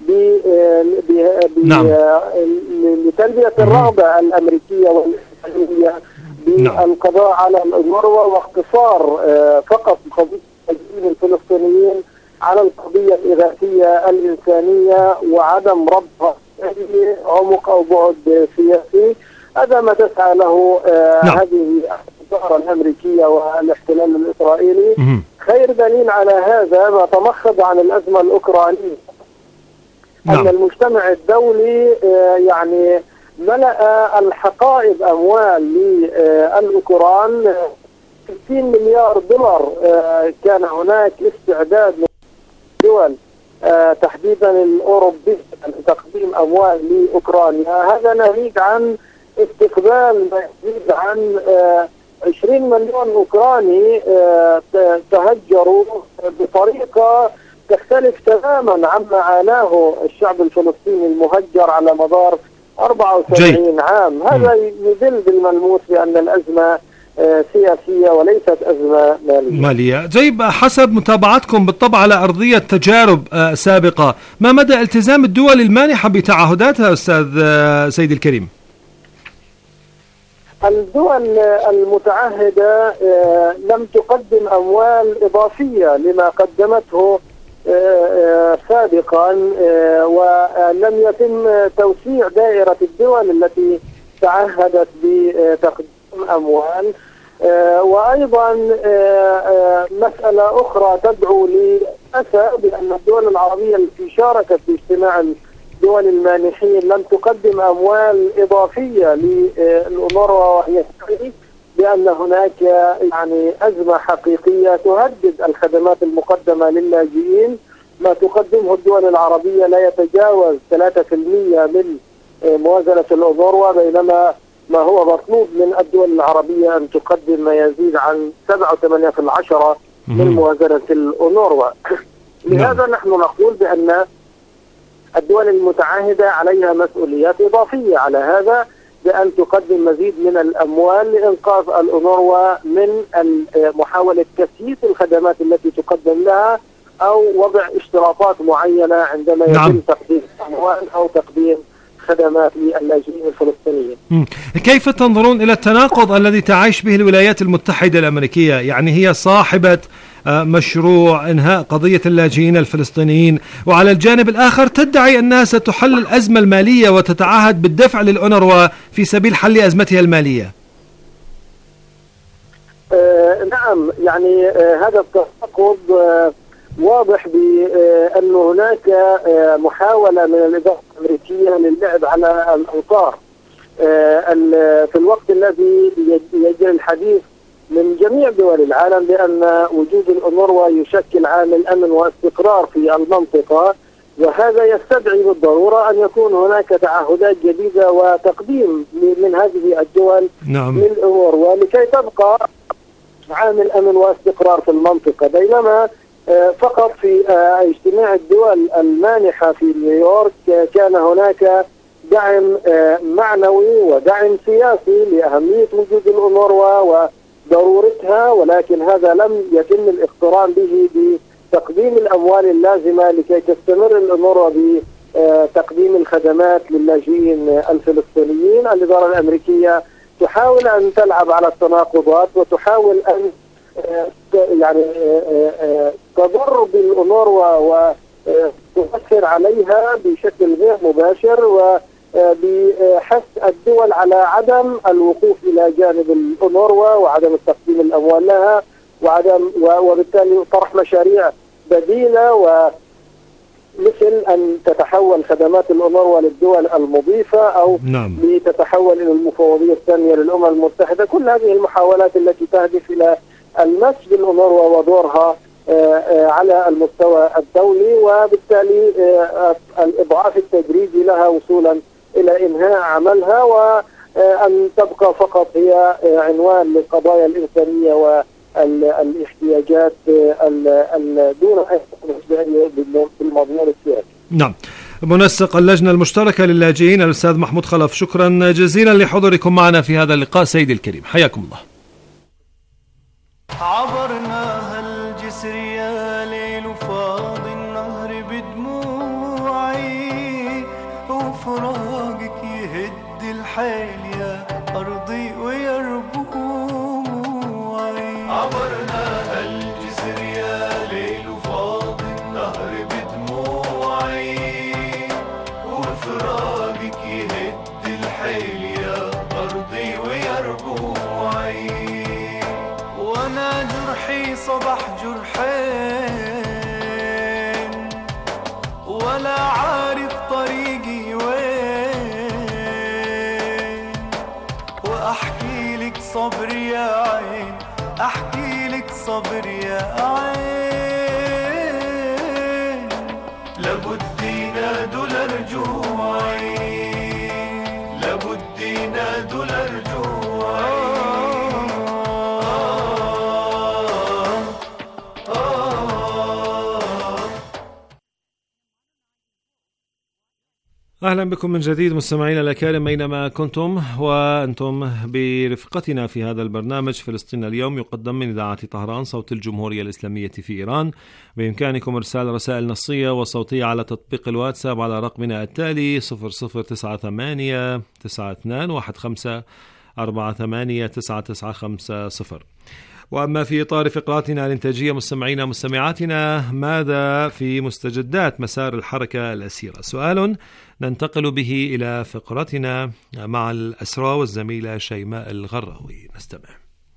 لتلبية الرغبة الأمريكية والإسرائيلية بالقضاء على الأونروا واقتصار فقط قضية اللاجئين الفلسطينيين على القضية الإغاثية الإنسانية وعدم ربطها بعمق أو بعد سياسي. هذا ما تسعى له هذه الإدارة الأمريكية والاحتلال الإسرائيلي. خير دليل على هذا ما تمخض عن الأزمة الأوكرانية، أن المجتمع الدولي يعني ملأ الحقائب أموال للأوكران 60 مليار دولار. كان هناك استعداد من الدول تحديدا الأوروبية لتقديم أموال لأوكرانيا. هذا ناهيك عن استقبال ما يزيد عن 20 مليون أوكراني تهجروا بطريقة تختلف تماما عما عاناه الشعب الفلسطيني المهجر على مدار 74 عام. هذا يدل بالملموس بأن الأزمة سياسية وليست أزمة مالية. طيب، حسب متابعتكم بالطبع على أرضية تجارب سابقة، ما مدى التزام الدول المانحة بتعهداتها أستاذ سيد الكريم؟ الدول المتعهدة لم تقدم أموال إضافية لما قدمته سابقا، ولم يتم توسيع دائرة الدول التي تعهدت بتقديم أموال. وأيضا مسألة أخرى تدعو للأسى بأن الدول العربية التي شاركت في اجتماع الدول المانحين لم تقدم أموال إضافية للأونروا، وهي بأن هناك يعني أزمة حقيقية تهدد الخدمات المقدمة للاجئين. ما تقدمه الدول العربية لا يتجاوز 3% من موازنة الأونروا، بينما ما هو مطلوب من الدول العربية أن تقدم ما يزيد عن 7-8% من موازنة الأونروا. لهذا نحن نقول بأن الدول المتعهدة عليها مسؤوليات إضافية على هذا، بأن تقدم مزيد من الأموال لإنقاذ الأونروا من محاولة تسييس الخدمات التي تقدم لها أو وضع اشتراطات معينة عندما يتم تقديم أموال أو تقديم خدمات للاجئين الفلسطينيين. كيف تنظرون إلى التناقض الذي تعيش به الولايات المتحدة الأمريكية؟ يعني هي صاحبة مشروع إنهاء قضية اللاجئين الفلسطينيين، وعلى الجانب الآخر تدعي أنها ستحل الأزمة المالية وتتعهد بالدفع للأونروا في سبيل حل أزمتها المالية. نعم، يعني هذا التناقض واضح بأن هناك محاولة من الإدارة الأمريكية للعب على الأوتار في الوقت الذي يجري الحديث من جميع دول العالم بأن وجود الأونروا يشكل عامل أمن واستقرار في المنطقة، وهذا يستدعي بالضرورة أن يكون هناك تعهدات جديدة وتقديم من هذه الدول للأونروا لكي تبقى عامل أمن واستقرار في المنطقة. بينما فقط في اجتماع الدول المانحة في نيويورك كان هناك دعم معنوي ودعم سياسي لأهمية وجود الأونروا وضرورتها، ولكن هذا لم يتم الاقتران به بتقديم الأموال اللازمة لكي تستمر الأونروا بتقديم الخدمات للاجئين الفلسطينيين. الإدارة الأمريكية تحاول أن تلعب على التناقضات وتحاول أن يعني تضر بالأونروا وتؤثر عليها بشكل غير مباشر، بحث الدول على عدم الوقوف إلى جانب الأونروا وعدم تقديم الأموال لها وبالتالي طرح مشاريع بديلة، ومثل أن تتحول خدمات الأونروا للدول المضيفة أو لتتحول إلى المفوضية الثانية للأمم المتحدة. كل هذه المحاولات التي تهدف إلى المس بالأونروا ودورها على المستوى الدولي، وبالتالي الإضعاف التدريجي لها وصولا إلى إنهاء عملها، وأن تبقى فقط هي عنوان للقضايا الإنسانية والاحتياجات دون أي بالمضمون السياسي. نعم. منسق اللجنة المشتركة للاجئين الأستاذ محمود خلف، شكرا جزيلا لحضوركم معنا في هذا اللقاء سيدي الكريم، حياكم الله. عبرناها الجسر يا ليل وفاض النهر بدموعي، وفراقك يهد الحيل يا أرضي ويربوعي. عبرناها الجسر يا ليل وفاض النهر بدموعي، وفراقك يهد الحيل يا أرضي ويربوعي. وانا جرحي صبح جرحين، ولا عارف طريقي وين، واحكي لك صبر يا عين، احكي لك صبر يا عين. لابد ينادوا لرجوعي، لابد ينادوا لرجوعي. أهلا بكم من جديد مستمعينا الأكارم أينما كنتم، وأنتم برفقتنا في هذا البرنامج فلسطين اليوم، يقدم من إذاعة طهران صوت الجمهورية الإسلامية في إيران. بإمكانكم إرسال رسائل نصية وصوتية على تطبيق الواتساب على رقمنا التالي 0098 9215 489950. وأما في إطار فقراتنا الإنتاجية مستمعينا مستمعاتنا، ماذا في مستجدات مسار الحركة الأسيرة؟ سؤال ننتقل به إلى فقرتنا مع الأسرى والزميلة شيماء الغراوي. نستمع.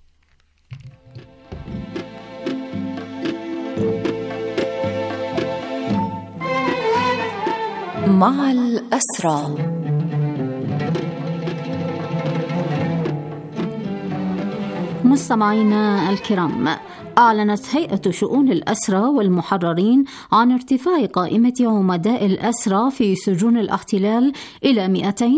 مع الأسرى. مستمعينا الكرام، أعلنت هيئة شؤون الأسرى والمحررين عن ارتفاع قائمة عمداء الأسرى في سجون الاحتلال إلى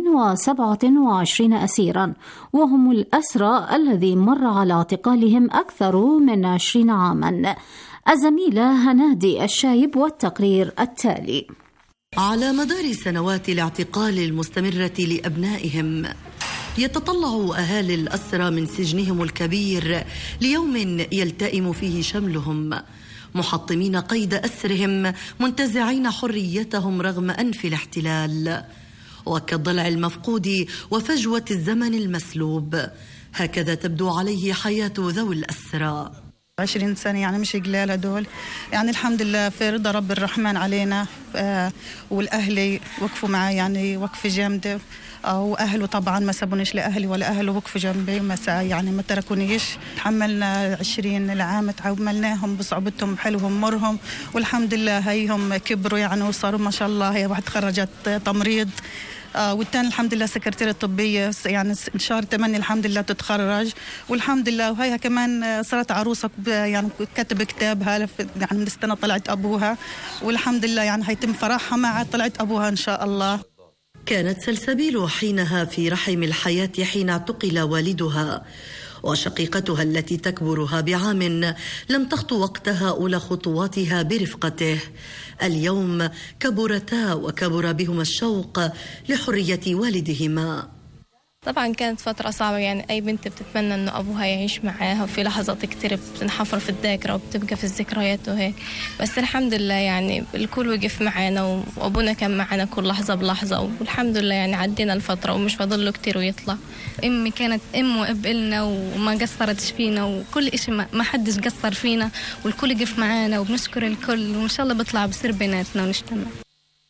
227 أسيرا، وهم الأسرى الذي مر على اعتقالهم أكثر من 20 عاما. الزميلة هنادي الشايب والتقرير التالي. على مدار سنوات الاعتقال المستمرة لأبنائهم، يتطلع أهالي الأسرى من سجنهم الكبير ليوم يلتئم فيه شملهم، محطمين قيد أسرهم، منتزعين حريتهم رغم أنف الاحتلال. وكالضلع المفقود وفجوة الزمن المسلوب، هكذا تبدو عليه حياة ذوي الأسرى. 20 سنة يعني مش قلالة دول، يعني الحمد لله في رضا رب الرحمن علينا. والأهلي وقفوا معي يعني وقفة جامدة، وأهله طبعا ما سابونيش لأهلي ولا أهله وقفوا جنبي، يعني ما تركونيش. تحملنا 20 العام، تعاملناهم بصعوبتهم بحلوهم مرهم، والحمد لله هيهم كبروا يعني وصاروا ما شاء الله. هي واحد خرجت تمريض، والتاني الحمد لله سكرتيرة طبية، يعني شهر 8 الحمد لله تتخرج والحمد لله. وهيها كمان صارت عروسة يعني كتب كتابها يعني من السنة طلعت أبوها، والحمد لله يعني هيتم فرحها مع طلعت أبوها إن شاء الله. كانت سلسبيل حينها في رحم الحياة حين اعتقل والدها، وشقيقتها التي تكبرها بعام لم تخطو وقتها أولى خطواتها برفقته. اليوم كبرتا وكبر بهما الشوق لحرية والدهما. طبعا كانت فترة صعبة، يعني أي بنت بتتمنى أنه أبوها يعيش معاها، وفي لحظات كتير بتنحفر في الذاكرة وبتبقى في الذكريات وهيك، بس الحمد لله يعني الكل وقف معانا، وأبونا كان معانا كل لحظة بلحظة، والحمد لله يعني عدينا الفترة ومش فضله كتير ويطلع. أمي كانت وأب إلنا وما قصرتش فينا، وكل إشي ما حدش قصر فينا، والكل وقف معانا، وبنشكر الكل، وإن شاء الله بيطلع بصير بيناتنا ونجتمع.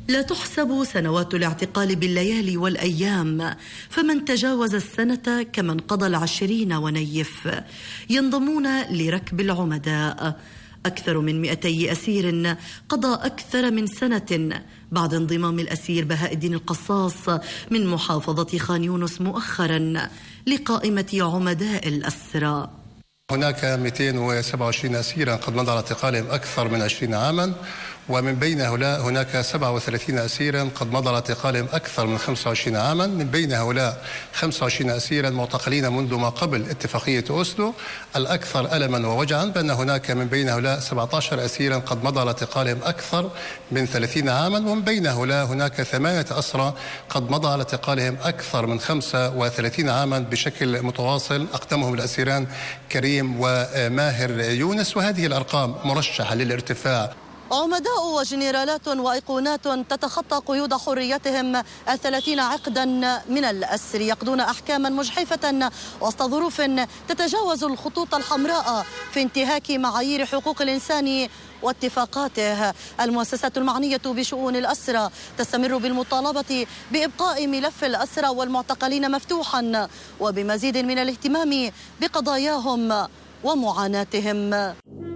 لا تحسب سنوات الاعتقال بالليالي والأيام، فمن تجاوز السنة كمن قضى 20 ونيف ينضمون لركب العمداء. أكثر من 200 أسير قضى أكثر من سنة بعد انضمام الأسير بهاء الدين القصاص من محافظة خان يونس مؤخرا لقائمة عمداء الأسرى. هناك 227 أسيرا قد مضى على اعتقالهم أكثر من 20 عاما، ومن بين هؤلاء هناك 37 أسيرا قد مضى على اعتقالهم أكثر من 25 عاما. من بين هؤلاء 25 أسيرا معتقلين منذ ما قبل اتفاقية أوسلو. الأكثر ألما ووجعا بأن هناك من بين هؤلاء 17 أسيرا قد مضى على اعتقالهم أكثر من 30 عاما، ومن بين هؤلاء هناك 8 أسرى قد مضى على اعتقالهم أكثر من 35 عاما بشكل متواصل، أقدمهم الأسيران كريم وماهر يونس، وهذه الأرقام مرشحة للارتفاع. عمداء وجنرالات وأيقونات تتخطى قيود حريتهم 30 عقدا من الأسر، يقضون أحكاما مجحفة وسط ظروف تتجاوز الخطوط الحمراء في انتهاك معايير حقوق الإنسان واتفاقاته. المؤسسات المعنية بشؤون الأسرى تستمر بالمطالبة بإبقاء ملف الأسرى والمعتقلين مفتوحا وبمزيد من الاهتمام بقضاياهم ومعاناتهم.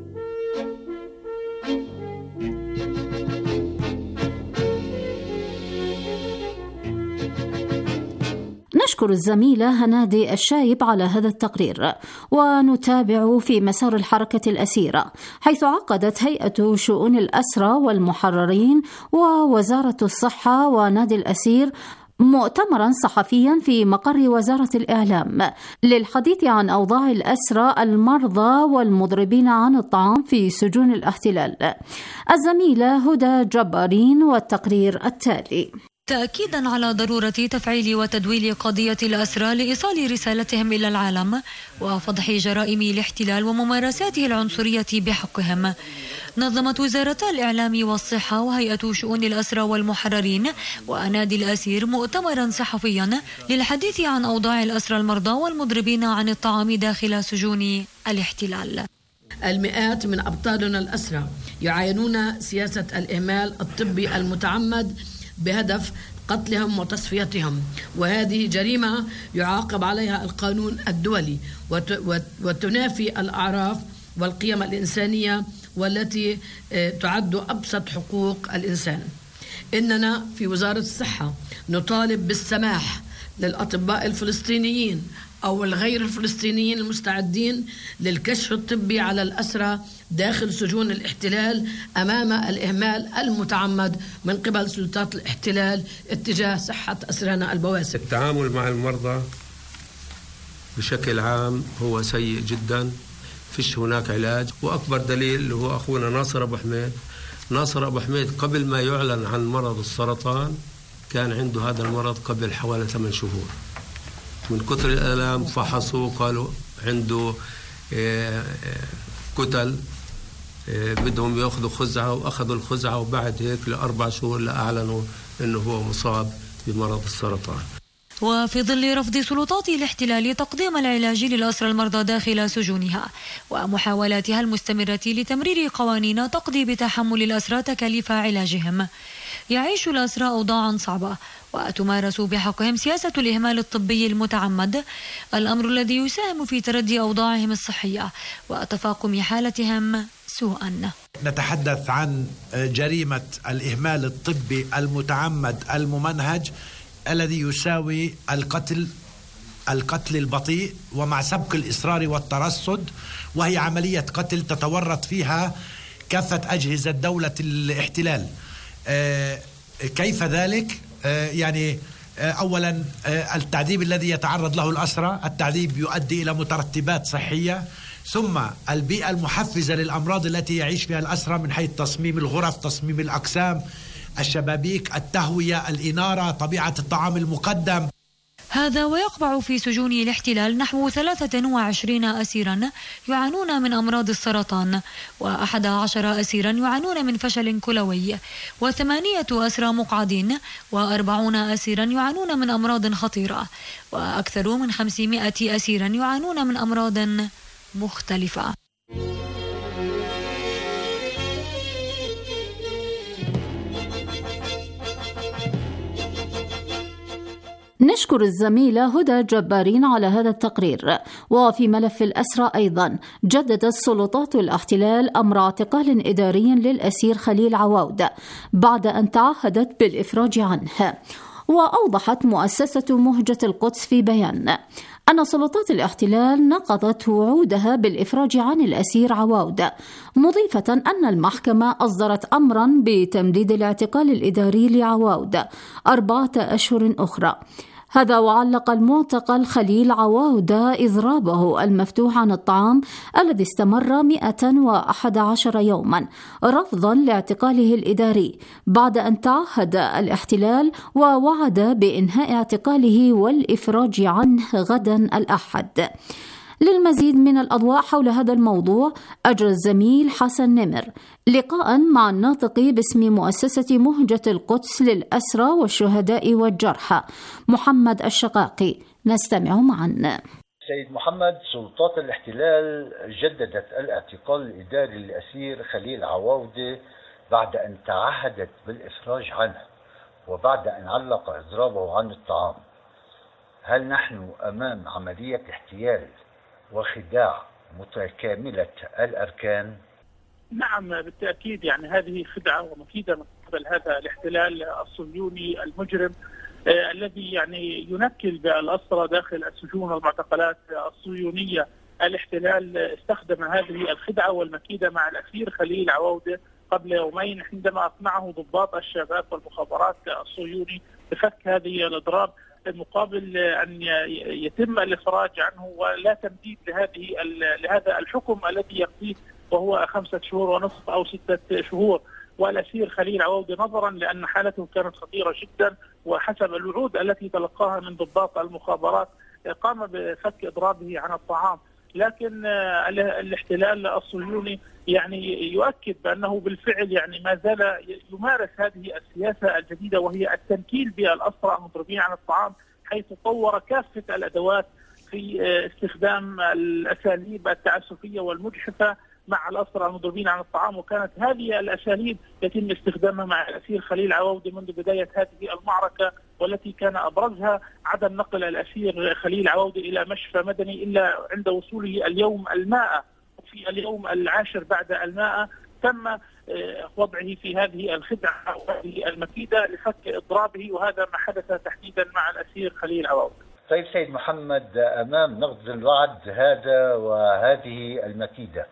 نشكر الزميلة هنادي الشايب على هذا التقرير، ونتابع في مسار الحركة الأسيرة، حيث عقدت هيئة شؤون الأسرى والمحررين ووزارة الصحة ونادي الأسير مؤتمرا صحفيا في مقر وزارة الإعلام للحديث عن أوضاع الأسرى المرضى والمضربين عن الطعام في سجون الاحتلال. الزميلة هدى جبارين والتقرير التالي. تأكيدا على ضرورة تفعيل وتدويل قضية الأسرى لإيصال رسالتهم إلى العالم وفضح جرائم الاحتلال وممارساته العنصرية بحقهم، نظمت وزارتا الإعلام والصحة وهيئة شؤون الأسرى والمحررين ونادي الأسير مؤتمرا صحفيا للحديث عن أوضاع الأسرى المرضى والمضربين عن الطعام داخل سجون الاحتلال. المئات من أبطالنا الأسرى يعاينون سياسة الإهمال الطبي المتعمد بهدف قتلهم وتصفيتهم، وهذه جريمة يعاقب عليها القانون الدولي وتنافي الأعراف والقيم الإنسانية والتي تعد أبسط حقوق الإنسان. إننا في وزارة الصحة نطالب بالسماح للأطباء الفلسطينيين أو الغير الفلسطينيين المستعدين للكشف الطبي على الأسرى داخل سجون الاحتلال أمام الإهمال المتعمد من قبل سلطات الاحتلال اتجاه صحة أسرانا البواسل. التعامل مع المرضى بشكل عام هو سيء جدا، فيش هناك علاج، وأكبر دليل اللي هو أخونا ناصر أبو حميد. ناصر أبو حميد قبل ما يعلن عن مرض السرطان كان عنده هذا المرض قبل حوالي 8 شهور. من كثر الآلام فحصوا قالوا عنده كتل، بدهم يأخذوا خزعة، وأخذوا الخزعة، وبعد هيك ل4 شهور لأعلنوا أنه هو مصاب بمرض السرطان. وفي ظل رفض سلطات الاحتلال تقديم العلاج للأسرى المرضى داخل سجونها ومحاولاتها المستمرة لتمرير قوانين تقضي بتحمل الأسرى تكاليف علاجهم، يعيش الأسرى أوضاعا صعبة وتمارس بحقهم سياسة الإهمال الطبي المتعمد، الأمر الذي يساهم في تردي أوضاعهم الصحية وتفاقم حالتهم سوءا. نتحدث عن جريمة الإهمال الطبي المتعمد الممنهج الذي يساوي القتل البطيء ومع سبق الإصرار والترصد، وهي عملية قتل تتورط فيها كافة أجهزة دولة الاحتلال. كيف ذلك؟ يعني أولا التعذيب الذي يتعرض له الأسرى، التعذيب يؤدي إلى مترتبات صحية، ثم البيئة المحفزة للأمراض التي يعيش فيها الأسرى من حيث تصميم الغرف، تصميم الأقسام، الشبابيك، التهوية، الإنارة، طبيعة الطعام المقدم. هذا ويقبع في سجون الاحتلال نحو 23 أسيرا يعانون من أمراض السرطان، و11 أسيرا يعانون من فشل كلوي، و8 أسرى مقعدين، و40 أسيرا يعانون من أمراض خطيرة، وأكثر من 500 أسيرا يعانون من أمراض مختلفة. نشكر الزميلة هدى جبارين على هذا التقرير. وفي ملف الأسرى أيضا جددت سلطات الاحتلال أمر اعتقال إداري للأسير خليل عواود بعد أن تعهدت بالإفراج عنه. وأوضحت مؤسسة مهجة القدس في بيان أن سلطات الاحتلال نقضت وعودها بالإفراج عن الأسير عواود، مضيفة أن المحكمة أصدرت أمرا بتمديد الاعتقال الإداري لعواود 4 أشهر أخرى. هذا وعلق المعتقل خليل عواود إضرابه المفتوح عن الطعام الذي استمر 111 يوما رفضا لاعتقاله الإداري بعد أن تعهد الاحتلال ووعد بإنهاء اعتقاله والإفراج عنه غدا الأحد. للمزيد من الأضواء حول هذا الموضوع أجرى الزميل حسن نمر لقاء مع الناطق باسم مؤسسة مهجة القدس للأسرى والشهداء والجرحى محمد الشقاقي. نستمع معا. سيد محمد، سلطات الاحتلال جددت الاعتقال الإداري للأسير خليل عواود بعد أن تعهدت بالإفراج عنه وبعد أن علق إضرابه عن الطعام. هل نحن أمام عملية احتيال وخداع متكاملة الأركان؟ نعم بالتأكيد، يعني هذه خدعة ومكيدة من قبل هذا الاحتلال الصهيوني المجرم الذي يعني ينكل بالأسرى داخل السجون والمعتقلات الصهيونية. الاحتلال استخدم هذه الخدعة والمكيدة مع الأسير خليل عواود قبل يومين عندما أقنعه ضباط الشباب والمخابرات الصهيوني بفك هذه الأضراب مقابل أن يتم الإفراج عنه ولا تمديد لهذا الحكم الذي يقضيه وهو 5 شهور ونصف أو 6 شهور. والأسير خليل عواود نظرا لأن حالته كانت خطيرة جدا وحسب الوعود التي تلقاها من ضباط المخابرات قام بفك إضرابه عن الطعام. لكن الاحتلال الصهيوني يعني يؤكد بأنه بالفعل يعني ما زال يمارس هذه السياسة الجديدة وهي التنكيل بالأسرى المضربين عن الطعام، حيث طور كافة الأدوات في استخدام الأساليب التعسفية والمجحفة مع الأسرى المضربين عن الطعام. وكانت هذه الأساليب يتم استخدامها مع الأسير خليل عواود منذ بداية هذه المعركة، والتي كان أبرزها عدم نقل الأسير خليل عواود إلى مشفى مدني إلا عند وصوله اليوم 100. وفي اليوم 10 بعد 100 تم وضعه في هذه الخدعة وهذه المكيدة لفك إضرابه، وهذا ما حدث تحديدا مع الأسير خليل عواود. طيب سيد محمد، أمام نقض الوعد هذا وهذه المكيدة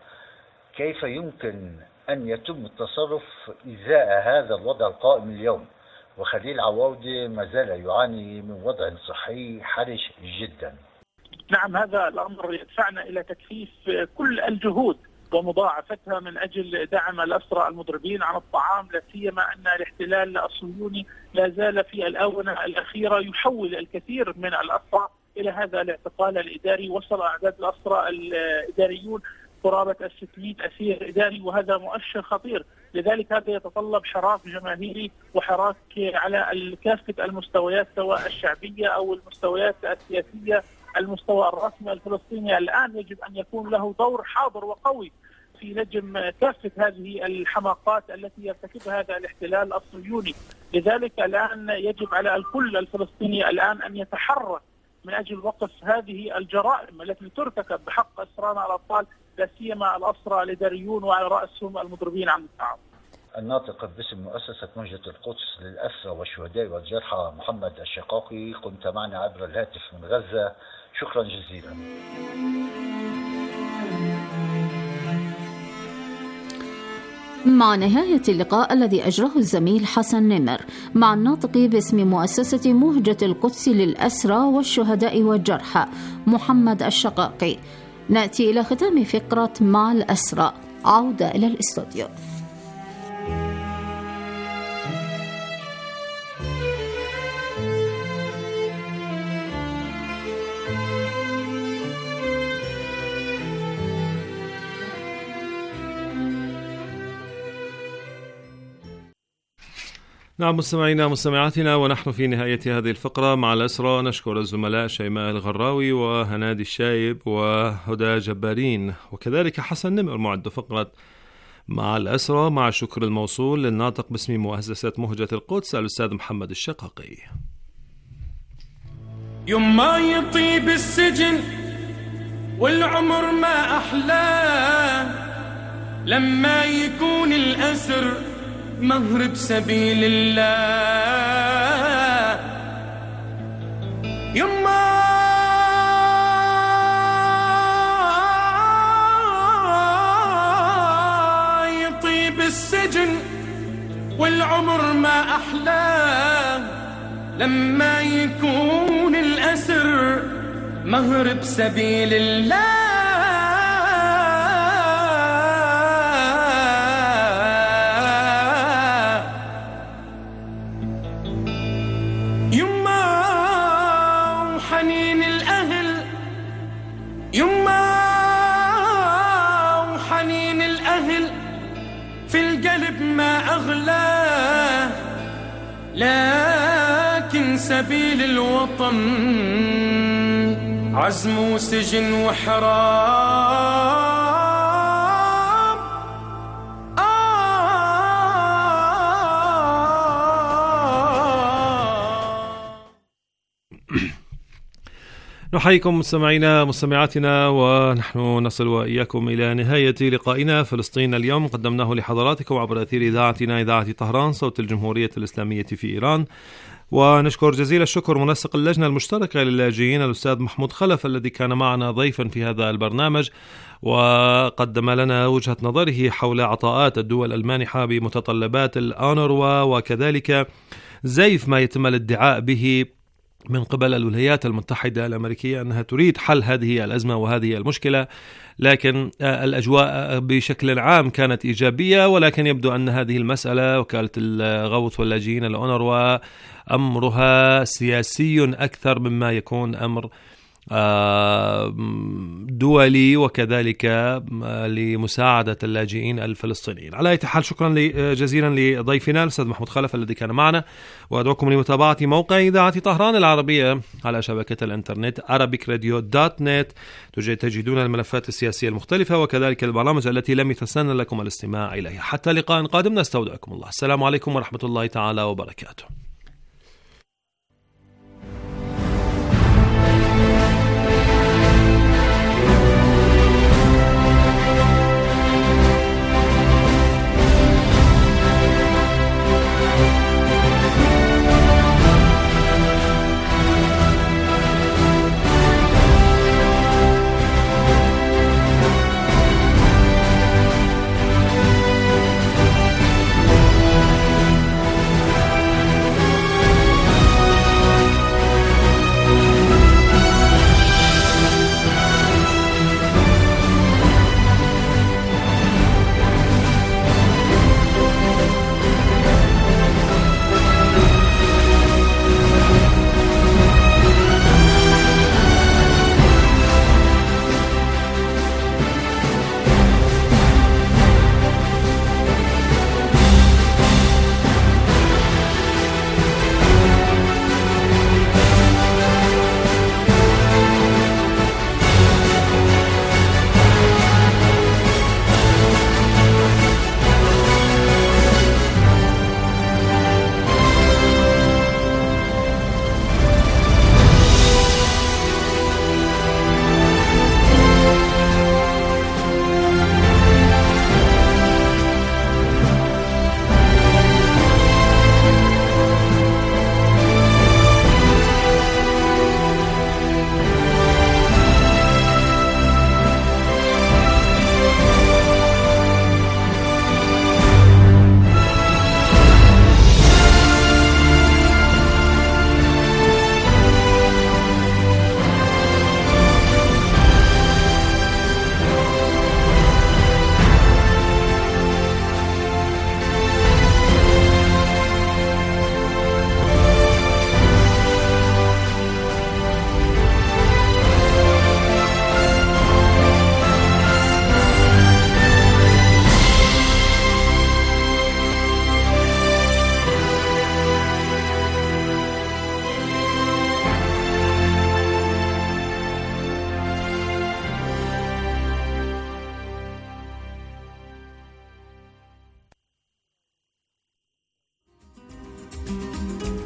كيف يمكن أن يتم التصرف إزاء هذا الوضع القائم اليوم وخليل عواود ما زال يعاني من وضع صحي حرج جدا؟ نعم، هذا الأمر يدفعنا إلى تكثيف كل الجهود ومضاعفتها من أجل دعم الأسرى المضربين عن الطعام، لا سيما أن الاحتلال الصهيوني لا زال في الآونة الأخيرة يحول الكثير من الأسرى إلى هذا الاعتقال الإداري. وصل أعداد الأسرى الإداريون قرابة 600 أسير إداري، وهذا مؤشر خطير. لذلك هذا يتطلب حراك جماهيري وحراك على كافة المستويات سواء الشعبية أو المستويات السياسية. المستوى الرسمي الفلسطيني الآن يجب أن يكون له دور حاضر وقوي في نجم كافة هذه الحماقات التي يرتكبها هذا الاحتلال الصهيوني. لذلك الآن يجب على الكل الفلسطيني الآن أن يتحرك من أجل وقف هذه الجرائم التي ترتكب بحق أسرانا الأطفال، لا سيما الأسرى الإداريون وعلى رأسهم المضربين عن الطعام. الناطق باسم مؤسسة مهجة القدس للأسرى والشهداء والجرحى محمد الشقاقي، كنت معنا عبر الهاتف من غزة، شكرا جزيلا. مع نهاية اللقاء الذي أجره الزميل حسن نمر مع الناطق باسم مؤسسة مهجة القدس للأسرى والشهداء والجرحى محمد الشقاقي، نأتي إلى ختام فقرة مع الأسرى. عودة إلى الاستوديو. نعم مستمعينا مستمعاتنا، ونحن في نهاية هذه الفقرة مع الأسرى. نشكر الزملاء شيماء الغراوي وهنادي الشايب وهدى جبارين، وكذلك حسن نمر معد فقرة مع الأسرى، مع شكر الموصول للناطق باسم مؤسسة مهجة القدس الأستاذ محمد الشقاقي. يوم ما يطيب السجن والعمر ما أحلاه، لما يكون الأسر مهر بسبيل الله. يوم ما يطيب السجن والعمر ما أحلاه، لما يكون الأسر مهر بسبيل الله. يما وحنين الأهل، يما وحنين الأهل في القلب ما أغلاه، لكن سبيل الوطن عزم وسجن وحرام. نحييكم مستمعينا مستمعاتنا، ونحن نصل وإياكم إلى نهاية لقائنا فلسطين اليوم، قدمناه لحضراتكم عبر أثير إذاعتنا إذاعة طهران صوت الجمهورية الإسلامية في إيران. ونشكر جزيل الشكر منسق اللجنة المشتركة للاجئين الأستاذ محمود خلف الذي كان معنا ضيفا في هذا البرنامج، وقدم لنا وجهة نظره حول عطاءات الدول المانحة بمتطلبات الأونروا، وكذلك زيف ما يتم الادعاء به من قبل الولايات المتحدة الأمريكية أنها تريد حل هذه الأزمة وهذه المشكلة، لكن الأجواء بشكل عام كانت إيجابية. ولكن يبدو أن هذه المسألة وكالة الغوث واللاجئين الأونروا أمرها سياسي أكثر مما يكون أمر دولي، وكذلك لمساعدة اللاجئين الفلسطينيين. على أي حال شكرا جزيلا لضيفنا الأستاذ محمود خلف الذي كان معنا، وأدعوكم لمتابعة موقع إذاعة طهران العربية على شبكة الإنترنت arabikradio.net. تجدون الملفات السياسية المختلفة وكذلك البرامج التي لم يتسنى لكم الاستماع إليها. حتى لقاء قادم نستودعكم الله. السلام عليكم ورحمة الله تعالى وبركاته.